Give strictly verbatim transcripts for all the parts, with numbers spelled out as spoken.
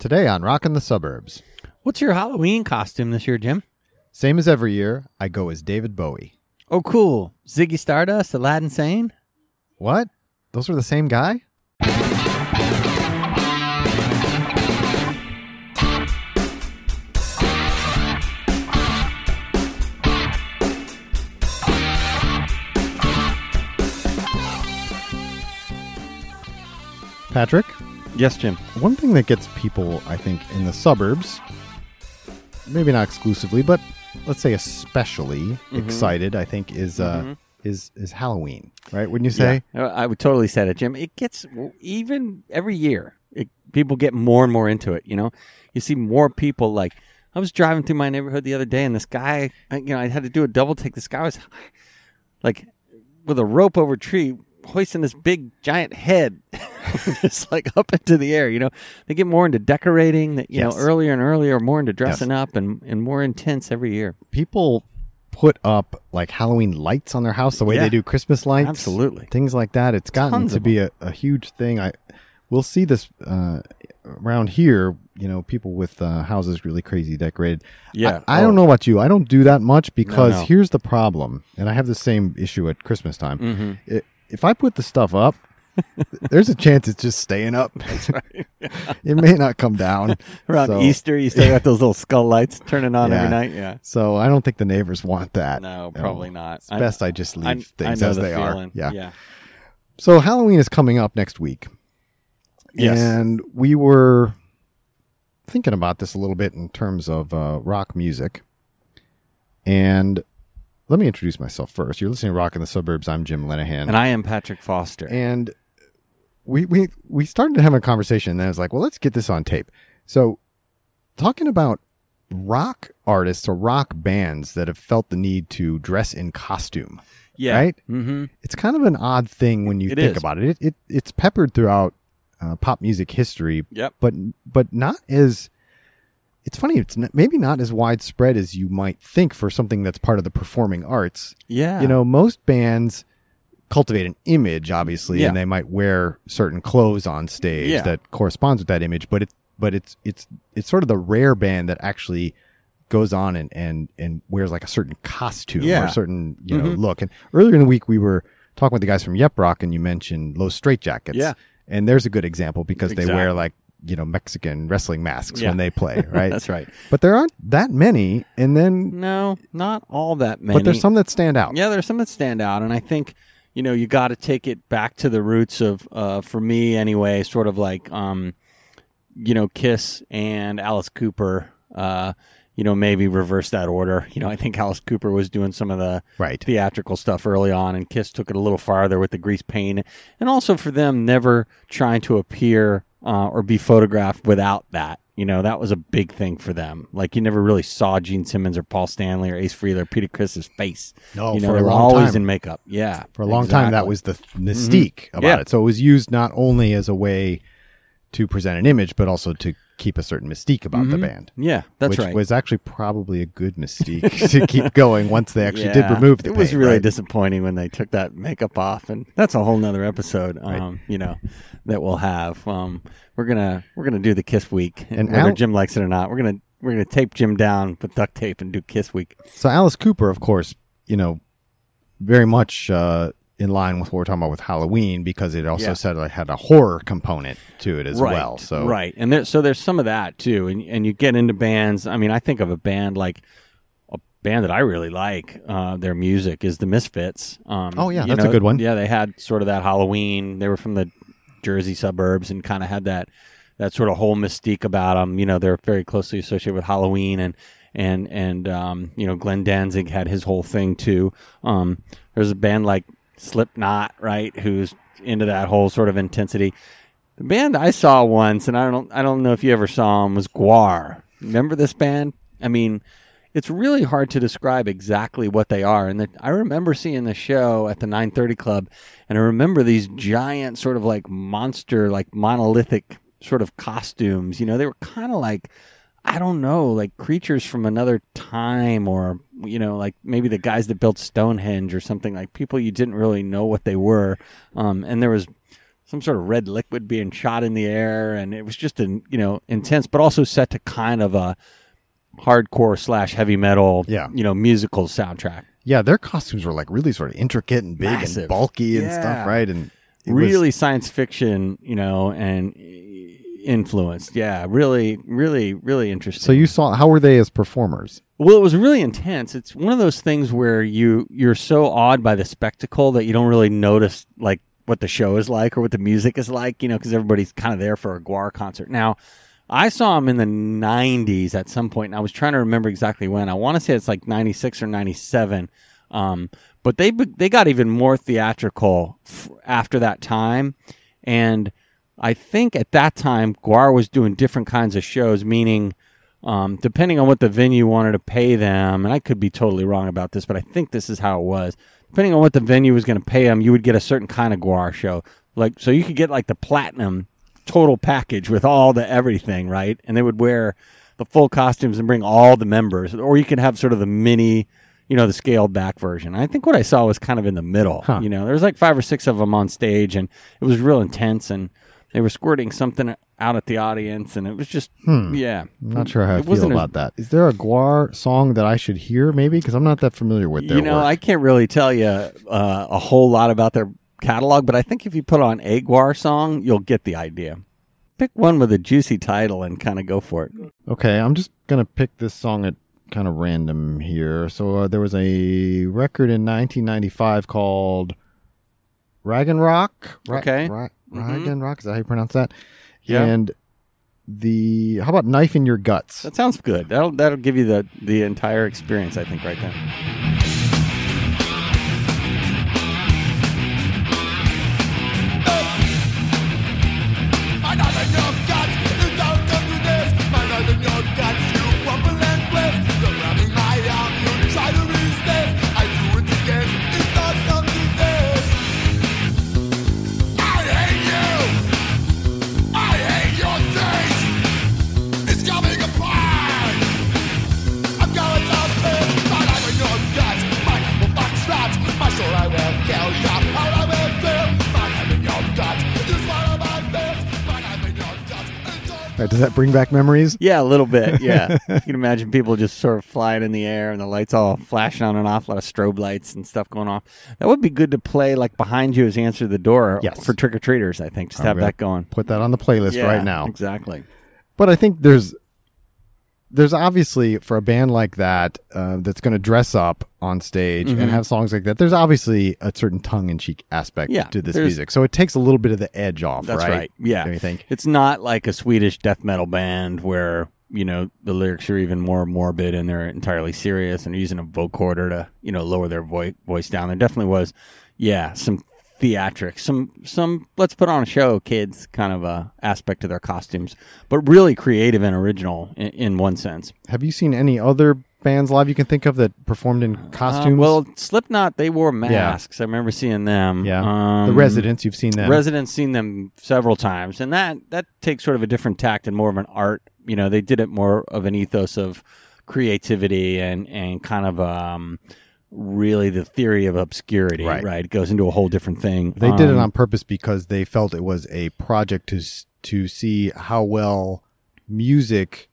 Today on Rockin' the Suburbs. What's your Halloween costume this year, Jim? Same as every year, I go as David Bowie. Oh, cool. Ziggy Stardust, Aladdin Sane? What? Those are the same guy? Patrick? Yes, Jim. One thing that gets people, I think, in the suburbs, maybe not exclusively, but let's say especially mm-hmm. excited, I think, is uh, mm-hmm. is is Halloween, right? Wouldn't you say? Yeah, I would totally say that, Jim. It gets, even every year, it, people get more and more into it, you know? You see more people, like, I was driving through my neighborhood the other day, and this guy, you know, I had to do a double take. This guy was, like, with a rope over a tree, hoisting this big giant head just like up into the air. You know, they get more into decorating, you yes. know, earlier and earlier, more into dressing yes. up and, and more intense every year. People put up like Halloween lights on their house the way yeah. they do Christmas lights. Absolutely. Things like that. It's gotten Tons to be a, a huge thing. I We'll see this uh, around here, you know, people with uh, houses really crazy decorated. Yeah. I, I oh. don't know about you. I don't do that much because no, no. here's the problem. And I have the same issue at Christmas time. Mm-hmm. It, If I put the stuff up, there's a chance it's just staying up. That's right. Yeah. It may not come down. Around so, Easter, you still got those little skull lights turning on yeah. every night. Yeah. So I don't think the neighbors want that. No, probably no. not. It's I, best I just leave I, things I as the they feeling. are. Yeah. yeah. So Halloween is coming up next week. Yes. And we were thinking about this a little bit in terms of uh, rock music. And let me introduce myself first. You're listening to Rock in the Suburbs. I'm Jim Lenahan. And I am Patrick Foster. And we we we started to have a conversation, and then I was like, well, let's get this on tape. So talking about rock artists or rock bands that have felt the need to dress in costume. Yeah. Right? Mm-hmm. It's kind of an odd thing when you it think is. about it. It, it. It's peppered throughout uh, pop music history. Yep. But, but not as... It's funny, it's n- maybe not as widespread as you might think for something that's part of the performing arts. Yeah. You know, most bands cultivate an image, obviously, yeah. and they might wear certain clothes on stage yeah. that corresponds with that image, but it's but it's it's it's sort of the rare band that actually goes on and and, and wears like a certain costume yeah. or a certain, you know, mm-hmm. look. And earlier in the week we were talking with the guys from Yep Rock, and you mentioned Los Straitjackets. Yeah. And there's a good example because exactly. they wear like, you know, Mexican wrestling masks yeah. when they play, right? That's right. But there aren't that many, and then... No, not all that many. But there's some that stand out. Yeah, there's some that stand out, and I think, you know, you got to take it back to the roots of, uh, for me anyway, sort of like, um, you know, Kiss and Alice Cooper, uh, you know, maybe reverse that order. You know, I think Alice Cooper was doing some of the right. theatrical stuff early on, and Kiss took it a little farther with the grease paint, and also for them never trying to appear... Uh, or be photographed without that. You know, that was a big thing for them. Like, you never really saw Gene Simmons or Paul Stanley or Ace Frehley or Peter Criss's face. No, you know, for they a were long always time. in makeup. Yeah. For a long exactly. time, that was the mystique mm-hmm. about yeah. it. So it was used not only as a way to present an image, but also to keep a certain mystique about mm-hmm. the band. Yeah, that's which right. Which was actually probably a good mystique to keep going once they actually yeah. did remove the It was paint, really right? disappointing when they took that makeup off, and that's a whole nother episode, um, right. you know, that we'll have. Um, we're gonna we're gonna do the Kiss Week, and, And whether Al- Jim likes it or not, we're gonna we're gonna tape Jim down with duct tape and do Kiss Week. So Alice Cooper, of course, you know, very much uh, in line with what we're talking about with Halloween, because it also Yeah. said it had a horror component to it as right, well. So right, and there, so there's some of that too, and and you get into bands. I mean, I think of a band like a band that I really like. Uh, their music is the Misfits. Um, Oh, yeah, you that's a know, good one. Yeah, they had sort of that Halloween. They were from the Jersey suburbs and kind of had that that sort of whole mystique about them. You know, they're very closely associated with Halloween, and and and um, you know, Glenn Danzig had his whole thing too. Um, there's a band like Slipknot, right, who's into that whole sort of intensity. The band I saw once, and I don't I don't know if you ever saw them, was Gwar. Remember this band? I mean, it's really hard to describe exactly what they are. And the, I remember seeing the show at the nine thirty Club, and I remember these giant sort of like monster, like monolithic sort of costumes. You know, they were kind of like, I don't know, like creatures from another time, or, you know, like maybe the guys that built Stonehenge or something, like people you didn't really know what they were. Um, and there was some sort of red liquid being shot in the air, and it was just an you know intense, but also set to kind of a hardcore slash heavy metal, Yeah. you know, musical soundtrack. Yeah, their costumes were like really sort of intricate and big Massive. and bulky and Yeah. stuff, right? And it Really was, science fiction, you know, and influenced. Yeah, really, really, really interesting. so you saw, how were they as performers? Well, it was really intense. It's one of those things where you you're so awed by the spectacle that you don't really notice like what the show is like or what the music is like, you know, because everybody's kind of there for a Gwar concert. Now, I saw them in the nineties at some point, and I was trying to remember exactly when. I want to say it's like ninety-six or ninety-seven. Um, but they they got even more theatrical f- after that time, and I think at that time Gwar was doing different kinds of shows, meaning um, depending on what the venue wanted to pay them, and I could be totally wrong about this, but I think this is how it was. Depending on what the venue was going to pay them, you would get a certain kind of Gwar show. Like, so you could get like the platinum total package with all the everything, right? And they would wear the full costumes and bring all the members, or you could have sort of the mini, you know, the scaled back version. I think what I saw was kind of in the middle. Huh. You know, there was like five or six of them on stage, and it was real intense, and they were squirting something out at the audience, and it was just, Hmm. yeah. I'm not sure how I It feel wasn't as- about that. Is there a Gwar song that I should hear maybe? Because I'm not that familiar with their You know, work. I can't really tell you uh, a whole lot about their catalog, but I think if you put on a Gwar song, you'll get the idea. Pick one with a juicy title and kind of go for it. Okay, I'm just going to pick this song at kind of random here. So uh, there was a record in nineteen ninety-five called Rag and Rock. Ra- Okay. Ra- Mhm. Rag and Rock, is that how you pronounce that? Yeah. And the, how about Knife in Your Guts? That sounds good. That'll that'll give you the the entire experience, I think, right there. Uh, Does that bring back memories? Yeah, a little bit. Yeah, you can imagine people just sort of flying in the air and the lights all flashing on and off, a lot of strobe lights and stuff going off. That would be good to play like behind you as you answer the door Yes. for trick or treaters. I think just I'm have gonna that going. Put that on the playlist Yeah, right now. Exactly. But I think there's there's obviously, for a band like that uh, that's going to dress up on stage Mhm. and have songs like that, there's obviously a certain tongue-in-cheek aspect Yeah, to this there's- music. So it takes a little bit of the edge off, That's right? right. Yeah. Don't you think? It's not like a Swedish death metal band where, you know, the lyrics are even more morbid and they're entirely serious and they're using a vocoder to, you know, lower their vo- voice down. There definitely was, yeah, some theatrics, some, some let's put on a show, kids kind of a aspect to their costumes, but really creative and original in, in one sense. Have you seen any other bands live you can think of that performed in costumes? Uh, well, Slipknot, they wore masks. I remember seeing them. yeah. Um, the Residents, you've seen them. Residents seen them several times, and that that takes sort of a different tact and more of an art. You know, they did it more of an ethos of creativity and and kind of um really the theory of obscurity. Right. Right, it goes into a whole different thing. They did it Um, on purpose because they felt it was a project to s- to see how well music.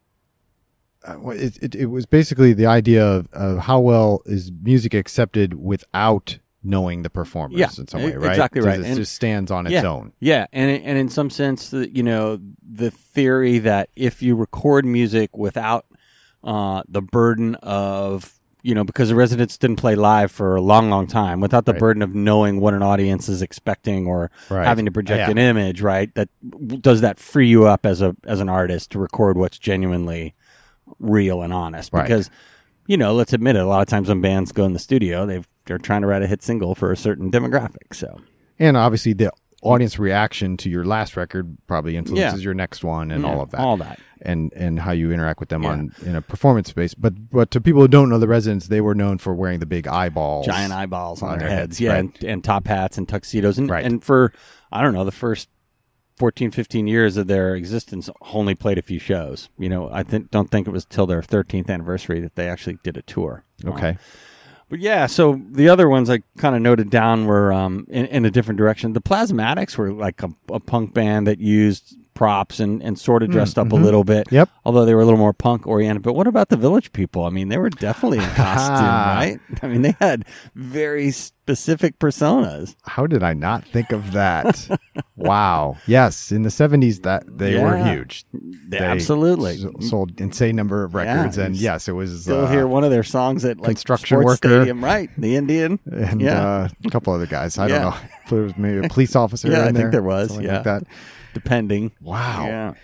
Uh, well, it, it it was basically the idea of, of how well is music accepted without knowing the performers Yeah, in some way, e- right? exactly It right. just- It And- just stands on its yeah. own. Yeah, and and in some sense, the- you know, the theory that if you record music without uh, the burden of, you know, because the Residents didn't play live for a long, long time, without the Right. burden of knowing what an audience is expecting or Right. having to project Yeah. an image, right? That does that free you up as a as an artist to record what's genuinely real and honest? Right. Because, you know, let's admit it, a lot of times when bands go in the studio, they've they're trying to write a hit single for a certain demographic. So And obviously, the audience reaction to your last record probably influences Yeah. your next one and yeah, all of that. all that. and and how you interact with them Yeah. on in a performance space. But but to people who don't know the Residents, they were known for wearing the big eyeballs, Giant eyeballs on, on their their heads, heads, yeah, right. and, and top hats and tuxedos, and Right. and for I don't know the first fourteen, fifteen years of their existence, only played a few shows. You know, I think don't think it was till their thirteenth anniversary that they actually did a tour. Okay. But yeah, so the other ones I kind of noted down were um, in, in a different direction. The Plasmatics were like a, a punk band that used props and, and sort of dressed Mm, up mhm. a little bit. Yep. Although they were a little more punk oriented. But what about the Village People? I mean, they were definitely in costume, right? I mean, they had very specific personas. How did I not think of that? Wow. Yes, in the seventies, that they were Yeah. huge. They absolutely. s- sold insane number of records, Yeah, and you yes, it was Still uh, hear one of their songs at like Construction sports Worker. stadium, right? The Indian. and Yeah. uh, a couple other guys. I Yeah. don't know. There was maybe a police officer. Yeah, in I think there, there was, something yeah. like that. Depending. Wow. Yeah.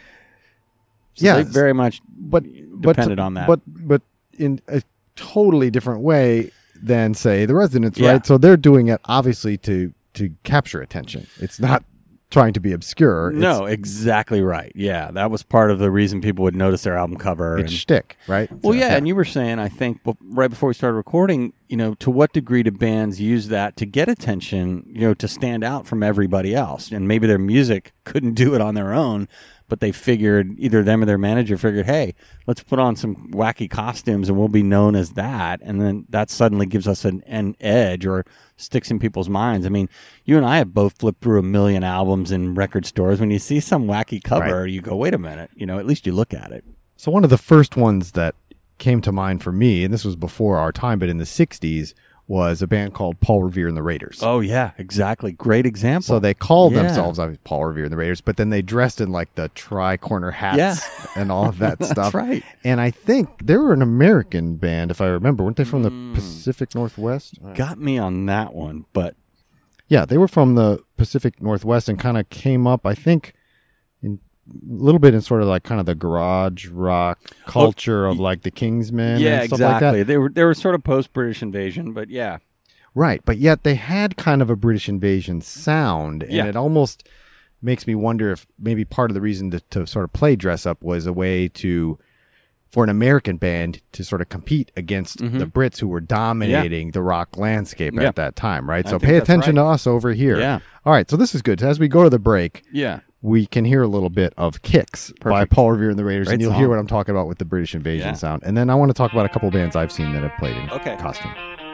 So Yeah, they very much but but depended on that. But but in a totally different way than say the Residents, Yeah. right? So they're doing it obviously to to capture attention. It's not trying to be obscure. No, exactly right. Yeah, that was part of the reason people would notice their album cover. it's, it's and- shtick, right? well, So, yeah, and you were saying, I think, bef- right before we started recording, you know, to what degree do bands use that to get attention, you know, to stand out from everybody else? And maybe their music couldn't do it on their own, but they figured, either them or their manager figured, hey, let's put on some wacky costumes and we'll be known as that. And then that suddenly gives us an, an edge or sticks in people's minds. I mean, you and I have both flipped through a million albums in record stores. When you see some wacky cover, Right. you go, wait a minute, you know, at least you look at it. So one of the first ones that came to mind for me, and this was before our time, but in the sixties, was a band called Paul Revere and the Raiders. Oh, yeah, exactly. Great example. So they called Yeah. themselves obviously, Paul Revere and the Raiders, but then they dressed in like the tri-corner hats Yeah. and all of that That's stuff. right. And I think they were an American band, if I remember. Weren't they from the Mm. Pacific Northwest? Got me on that one, but Yeah, they were from the Pacific Northwest and kind of came up, I think, in a little bit in sort of like kind of the garage rock culture of like the Kingsmen yeah, and stuff exactly. like that. They were they were sort of post British invasion, but yeah, Right, but yet they had kind of a British invasion sound, and Yeah. it almost makes me wonder if maybe part of the reason to, to sort of play dress up was a way to, for an American band to sort of compete against Mhm. the Brits who were dominating the rock landscape Yeah. at that time, right? I So think pay that's attention right. to us over here. Yeah. All right, so this is good. As we go to the break, yeah, we can hear a little bit of Kicks by Perfect. Paul Revere and the Raiders, Great and you'll song. hear what I'm talking about with the British invasion Yeah. sound. And then I want to talk about a couple bands I've seen that have played in Okay. costume.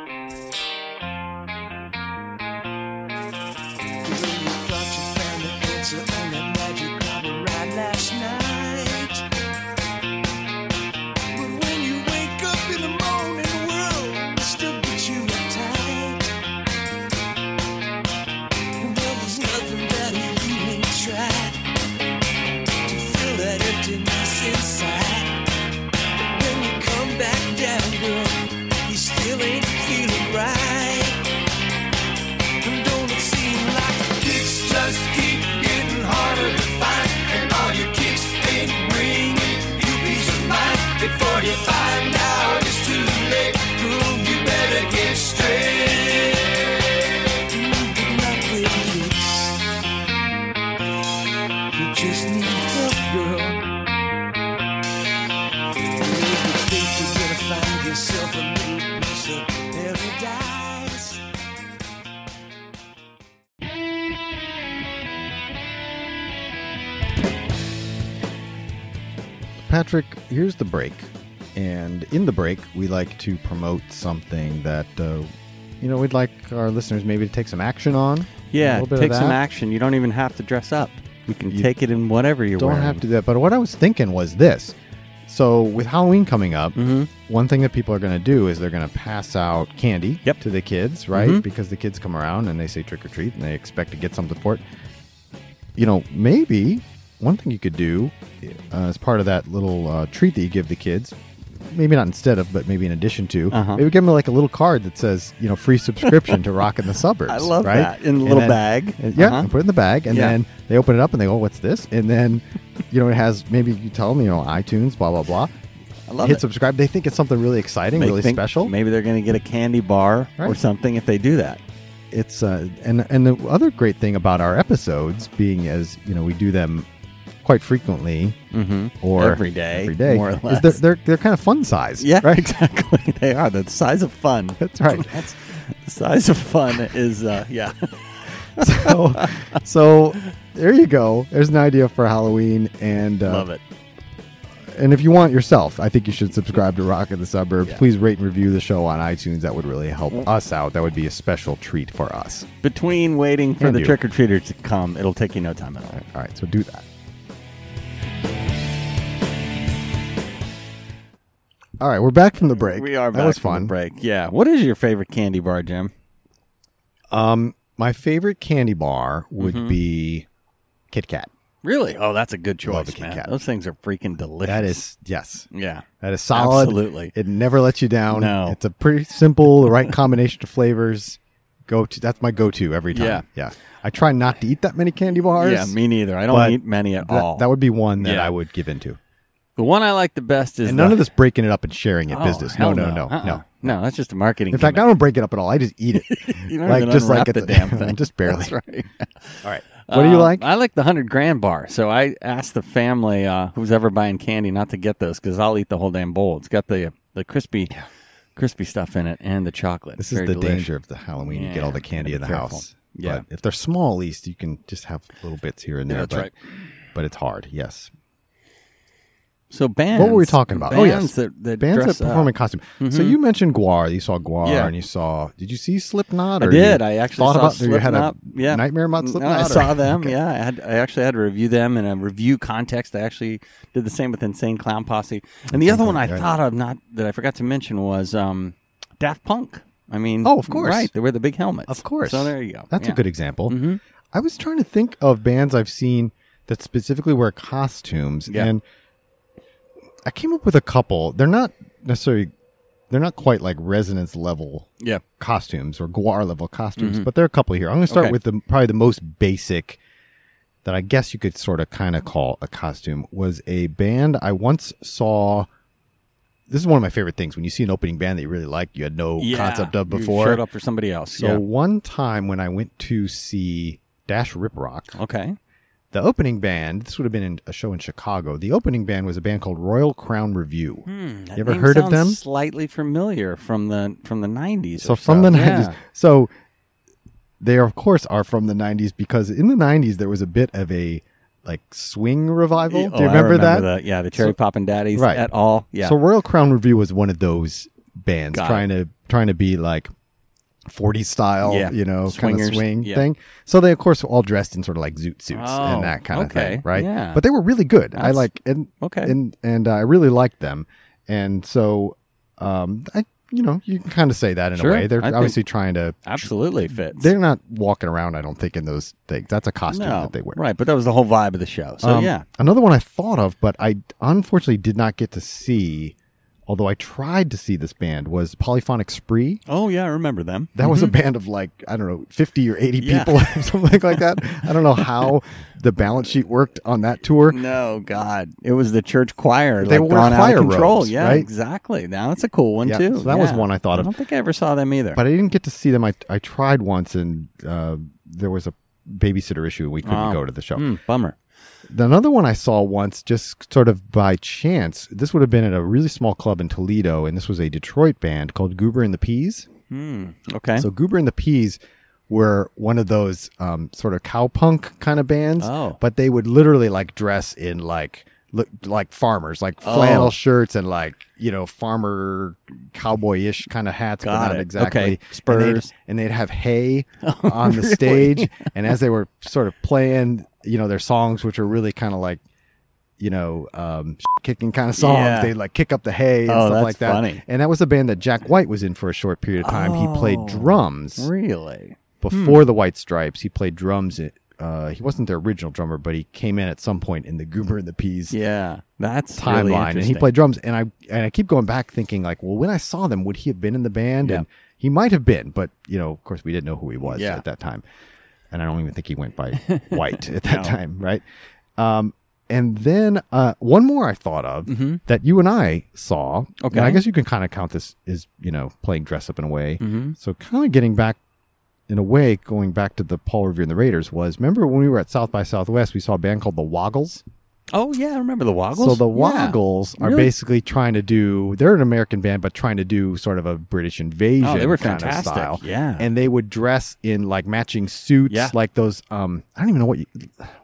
Still ain't feeling right. And don't it seem like kicks just keep getting harder to find? And all your kicks ain't bringing you peace of mind. Before you find out it's too late, girl, you better get straight. But not with kicks. You just need help, girl. If you think you're gonna find yourself a little piece of paradise. Patrick, here's the break. And in the break, we like to promote something that, uh, you know, we'd like our listeners maybe to take some action on. A yeah. little bit of Take some that. action. You don't even have to dress up. You can You take it in whatever you're Don't wearing. have to do that. But what I was thinking was this. So with Halloween coming up, Mm-hmm. one thing that people are going to do is they're going to pass out candy Yep. to the kids, right? Mhm. Because the kids come around and they say trick or treat and they expect to get something for it. You know, maybe one thing you could do uh, as part of that little uh, treat that you give the kids, maybe not instead of, but maybe in addition to, Uh-huh. maybe give them like a little card that says, you know, free subscription to Rock in the Suburbs. I love right? that. In a And little then- bag. and- yeah, Uh-huh. and put it in the bag, and Yeah. then they open it up and they go, "What's this?" And then, you know, it has maybe you tell them, you know, iTunes, blah blah blah. I love Hit it. subscribe. They think it's something really exciting, They really think special. Maybe they're going to get a candy bar or Right. something if they do that. It's uh, and and the other great thing about our episodes, being as you know, we do them quite frequently Mm-hmm. or every day, every day, more or is less. they're, they're they're kind of fun size. Yeah, right. exactly. They are the size of fun. That's right. That's the size of fun is uh, yeah. so, so there you go. There's an idea for Halloween, and uh, Love it. and if you want yourself, I think you should subscribe to Rock in the Suburbs. Yeah. Please rate and review the show on iTunes. That would really help us out. That would be a special treat for us. Between waiting for And the you. trick-or-treaters to come, it'll take you no time at all. All right, so do that. All right, we're back from the break. We are back That was from fun. the break. Yeah. What is your favorite candy bar, Jim? Um, my favorite candy bar would Mm-hmm. be Kit Kat. Really? Oh, that's a good Love choice, a Kit man. Kat. Those things are freaking delicious. That is yes, Yeah. that is solid. Absolutely. It never lets you down. No. It's a pretty simple, the right combination of flavors. Go to that's my go-to every time. Yeah. yeah. I try not to eat that many candy bars. Yeah, me neither. I don't but eat many at that, all. that would be one that Yeah. I would give into. the one I like the best is And the, none of this breaking it up and sharing it Oh, business. No, hell no, no, Uh-uh. no. No, that's just a marketing In fact, I gimmick. don't break it up at all. I just eat it. You don't like even just like unwrap it's the a- damn thing. just barely. That's right. All right. What do you Um, like? I like the hundred grand bar. So I asked the family uh, who's ever buying candy not to get those because I'll eat the whole damn bowl. It's got the the crispy, crispy stuff in it and the chocolate. This Very is the delicious. danger of the Halloween. You get all the Yeah, candy in the gotta be careful. house. Yeah. But if they're small, at least you can just have little bits here and Yeah, there. that's but, right. But it's hard. Yes. So bands. What were we talking about? Bands Oh, yes. that, that Bands dress that perform up. in costume. So you mentioned Guar. You saw Guar, Yeah. and you saw. Did you see Slipknot? I Or did. You I actually thought saw about. You had a Slipknot. Yeah. nightmare about No, Slipknot. I or- saw them. Okay. Yeah, I had. I actually had to review them in a review context. I actually did the same with Insane Clown Posse. And the other one I Clown, right. thought of, not that I forgot to mention, was um, Daft Punk. I mean, Oh, of course. right? They wear the big helmets. Of course. So there you go. That's Yeah. a good example. Mhm. I was trying to think of bands I've seen that specifically wear costumes, Yeah. and I came up with a couple. They're not necessarily, they're not quite like Resonance level Yeah. costumes or Guar level costumes, but there are a couple here. I'm going to start Okay. with the probably the most basic that I guess you could sort of kind of call a costume was a band I once saw. This is one of my favorite things when you see an opening band that you really like, you had no Yeah. concept of You before. showed up for somebody else. So yeah. one time when I went to see Dash Rip Rock, Okay. the opening band, this would have been in a show in Chicago. The opening band was a band called Royal Crown Review. Hmm, that you ever name heard of sounds them? Slightly familiar from the from the nineties. So or from the nineties. Yeah. So they of course are from the nineties because in the nineties there was a bit of a like swing revival. Oh, Do you I remember, that? the- yeah, the Cherry So- Poppin' Daddies Right. at all. Yeah. So Royal Crown Review was one of those bands Got trying to trying to be like forties style, Yeah. you know, kind Swingers. of swing Yeah. thing. So they of course were all dressed in sort of like zoot suits Oh, and that kind of okay. thing, right? Yeah. But they were really good. I That's- like and okay. and and I really liked them. And so um I you know, you can kind of say that in Sure. a way. They're I think- obviously trying to Absolutely fits. they're not walking around, I don't think, in those things. That's a costume no, that they wear. right, but that was the whole vibe of the show. So Um, yeah, Another one I thought of, but I unfortunately did not get to see, although I tried to see this band, was Polyphonic Spree. oh yeah, I remember them. That was a band of like, I don't know, fifty or eighty Yeah. people or something like that. I don't know how the balance sheet worked on that tour. No, God, it was the church choir. They like, wore gone out choir of control. robes, yeah, right? exactly. Now that's a cool one Yeah, too. so that was Yeah. one I thought I of. don't think I ever saw them either. But I didn't get to see them. I, I tried once and uh, there was a babysitter issue. We couldn't Oh. go to the show. Hmm, bummer. Another one I saw once, just sort of by chance, this would have been at a really small club in Toledo, and this was a Detroit band called Goober and the Peas. Hmm. Okay. So Goober and the Peas were one of those um, sort of cowpunk kind of bands, Oh. but they would literally like dress in like look like farmers, like Oh. flannel shirts and like you know farmer cowboy-ish kind of hats, Got but not it. exactly. Okay. And they'd, Spurs. and they'd have hay Oh, on the really? stage, and as they were sort of playing, you know, their songs, which are really kind of like. You know, um, kicking kind of songs. Yeah. They like kick up the hay and Oh, stuff that's like that. funny. And that was a band that Jack White was in for a short period of time. He played Oh, drums Really? before the White Stripes. He played drums. Uh, he wasn't their original drummer, but he came in at some point in the Goober and the Peas Yeah, that's really timeline, and he interesting. played drums. And I and I keep going back thinking like, well, when I saw them, would he have been in the band? Yeah. And he might have been, but you know, of course, we didn't know who he was Yeah. at that time, and I don't even think he went by White at that No. time, right? Um, and then uh, one more I thought of Mhm. that you and I saw. Okay. And I guess you can kind of count this as you know playing dress up in a way. Mhm. So kind of getting back. In a way, going back to the Paul Revere and the Raiders was, remember when we were at South by Southwest, we saw a band called the Woggles? Oh yeah, I remember the Woggles. So the Yeah. Woggles are Really? basically trying to do, they're an American band, but trying to do sort of a British invasion Oh, they were kind fantastic. of style. Yeah. And they would dress in like matching suits, Yeah. like those, um, I don't even know what you, what do you,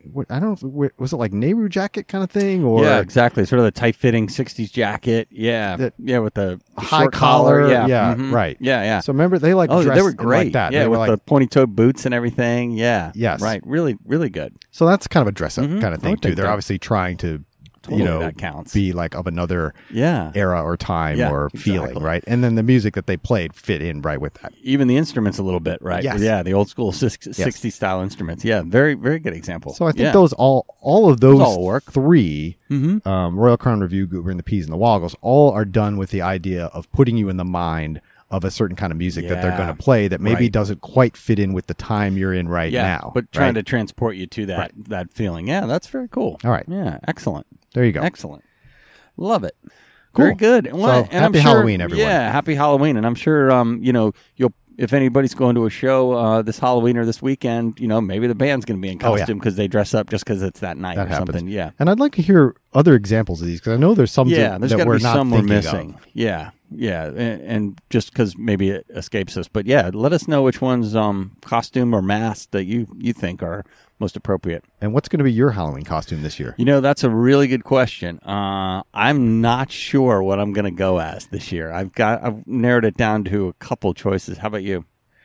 what, I don't know, was it like Nehru jacket kind of thing? Or yeah, exactly. Sort of the tight-fitting sixties jacket. Yeah, That- yeah, with the, the high short collar, Yeah, yeah, mhm. right. Yeah, yeah. So remember, they like oh, dressed they were in great. like that. Yeah, they were with like, the pointy-toed boots and everything. Yeah. Yes. Right. Really, really good. so that's kind of a dress up Mhm. kind of I thing would too. think They're that- obviously trying to, Totally, you know, that counts. be like of another Yeah. era or time Yeah, or feeling, exactly. right? And then the music that they played fit in right with that. Even the instruments a little bit, right? Yes. Yeah, the old school sixties style instruments. Yeah, very, very good example. So I think yeah. those all all of those all work. three, Mhm. um, Royal Crown Review, Goober and the Peas and the Woggles, all are done with the idea of putting you in the mind of a certain kind of music that they're Yeah. going to play that maybe Right. doesn't quite fit in with the time you're in right yeah, now. but trying right? to transport you to that Right. that feeling. Yeah, that's very cool. All right. Yeah, excellent. There you go. Excellent. Love it. Cool. Very good. So, Well, and I'm happy sure- Halloween, everyone. Yeah, happy Halloween. And I'm sure, um, you know, you'll if anybody's going to a show uh, this Halloween or this weekend, you know, maybe the band's going to be in Oh, yeah. costume because they dress up just because it's that night That or happens. something. Yeah. And I'd like to hear other examples of these because I know there's some Yeah, that, there's that got to we're be not some we're thinking missing. of. Yeah, yeah, and, and just because maybe it escapes us, but yeah, let us know which ones um costume or mask that you you think are most appropriate. And what's going to be your Halloween costume this year? You know, that's a really good question. Uh, I'm not sure what I'm going to go as this year. I've got I've narrowed it down to a couple choices. How about you?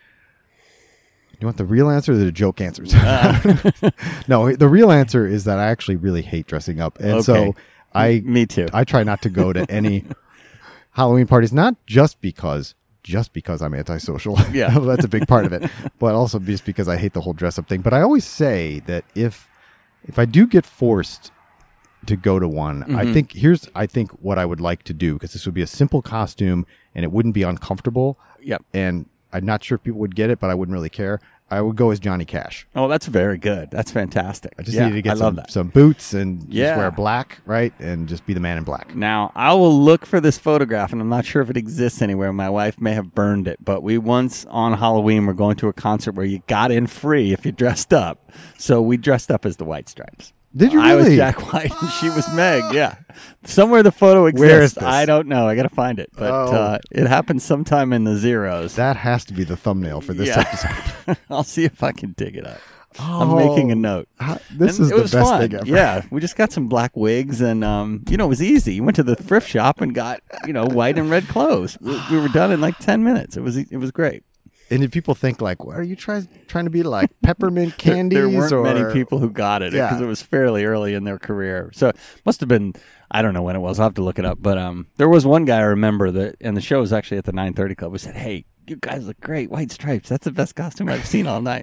You want the real answer or the joke answers? Uh. No, the real answer is that I actually really hate dressing up. And Okay. so I Me too. I try not to go to any Halloween parties, not just because just because I'm antisocial. Yeah. That's a big part of it. But also just because I hate the whole dress up thing. But I always say that if if I do get forced to go to one, Mm-hmm. I think here's I think what I would like to do, because this would be a simple costume and it wouldn't be uncomfortable. Yep. And I'm not sure if people would get it, but I wouldn't really care. I would go as Johnny Cash. Oh, that's very good. That's fantastic. I just yeah, needed to get I some, love that. some boots and Yeah. just wear black, right? And just be the man in black. Now, I will look for this photograph, and I'm not sure if it exists anywhere. My wife may have burned it, but we once on Halloween were going to a concert where you got in free if you dressed up. So we dressed up as the White Stripes. Did you I was really? Jack White, and she was Meg. Yeah, somewhere the photo exists. Where is this? I don't know. I got to find it, but Oh. uh, it happened sometime in the zeros. That has to be the thumbnail for this Yeah. episode. I'll see if I can dig it up. Oh, I'm making a note. how- this And is it the was best fun. thing ever. Yeah, we just got some black wigs, and um, you know, it was easy. You went to the thrift shop and got, you know, white and red clothes. We, we were done in like ten minutes. It was it was great. And if people think like, what are you trying trying to be like peppermint There- candies? there weren't or many people who got it Yeah. because it was fairly early in their career. So it must have been, I don't know when it was. I'll have to look it up. But um, there was one guy I remember that, and the show was actually at the nine thirty Club. We said, "Hey, you guys look great. White Stripes. That's the best costume I've seen all night."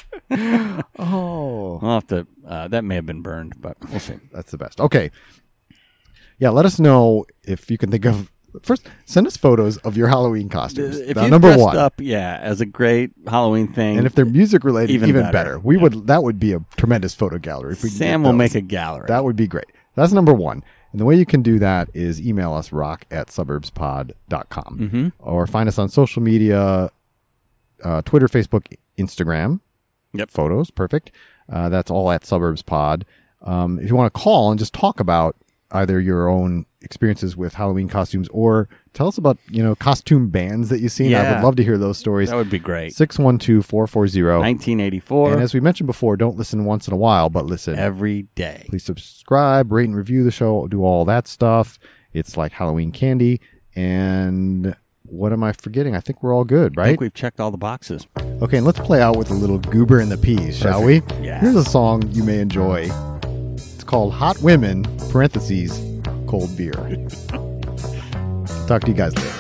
Oh, I'll have to. Uh, that may have been burned, but we'll see. that's the best. Okay. Yeah, let us know if you can think of. First, send us photos of your Halloween costumes. If Now, you number dressed one. up, yeah, as a great Halloween thing, And if they're music related, even, Even better. better. We would that would be a tremendous photo gallery. If we could Sam get will those. make a gallery. That would be great. That's number one. And the way you can do that is email us rock at suburbspod dot com Mm-hmm. or find us on social media, uh, Twitter, Facebook, Instagram. Yep. Photos. Perfect. Uh, that's all at suburbspod. Um, if you want to call and just talk about either your own experiences with Halloween costumes or tell us about, you know, costume bands that you've seen. I Yeah. would love to hear those stories. That would be great. six one two, four four zero. nineteen eighty-four, And as we mentioned before, don't listen once in a while, but listen every day. Please subscribe, rate and review the show, do all that stuff. It's like Halloween candy. And what am I forgetting? I think we're all good, I right? think we've checked all the boxes. Okay, and let's play out with a little Goober and the Peas, shall we? Yeah. Here's a song you may enjoy. It's called Hot Women, parentheses, cold beer. Talk to you guys later.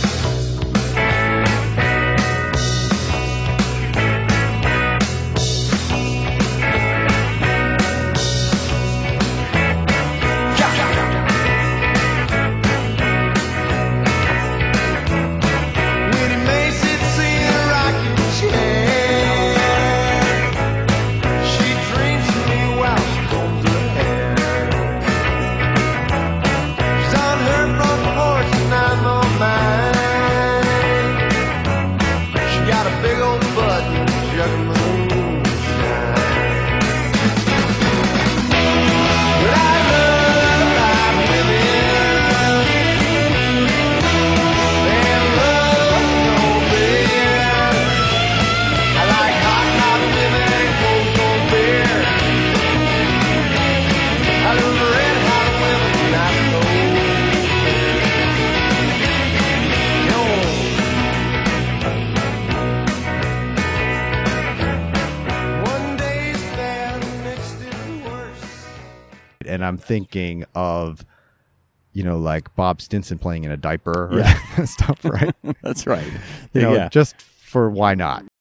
When he may sit in a rocking chair, she dreams of me while she combs her hair. She's on her front porch and I'm on mine. I'm thinking of, you know, like Bob Stinson playing in a diaper or Yeah. stuff, right? That's right. You know, yeah. just for why not?